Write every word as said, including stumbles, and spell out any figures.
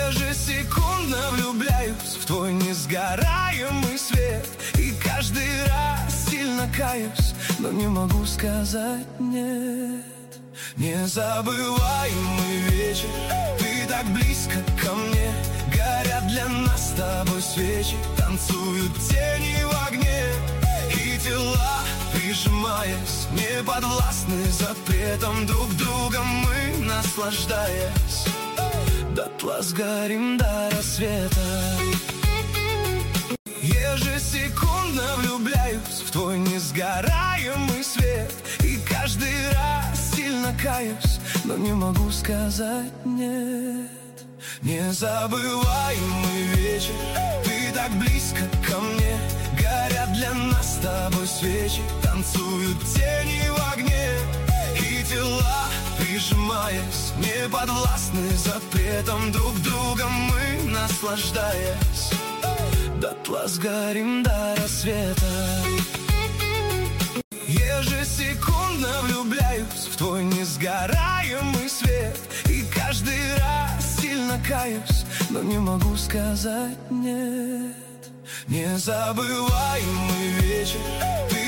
Ежесекундно влюбляюсь в твой несгораемый свет, и каждый раз сильно каюсь, но не могу сказать нет. Незабываемый вечер, ты так близко ко мне. Горят для нас с тобой свечи, танцуют тени в огне, и тела, прижимаясь, не подвластны запретам. Друг другом мы, наслаждаясь, дотла сгорим до рассвета. Ежесекундно влюбляюсь в твой несгораемый свет, и каждый раз сильно каюсь, но не могу сказать нет. Незабываемый вечер, ты так близко ко мне. Горят для нас с тобой свечи, танцуют тени в огне, и тела, прижимаясь, не подвластны запретам. Друг другом мы, наслаждаясь, дотла сгорим до рассвета. Ежесекундно влюбляюсь в твой несгораемый свет, и каждый раз сильно каюсь, но не могу сказать нет. Незабываемый вечер, ты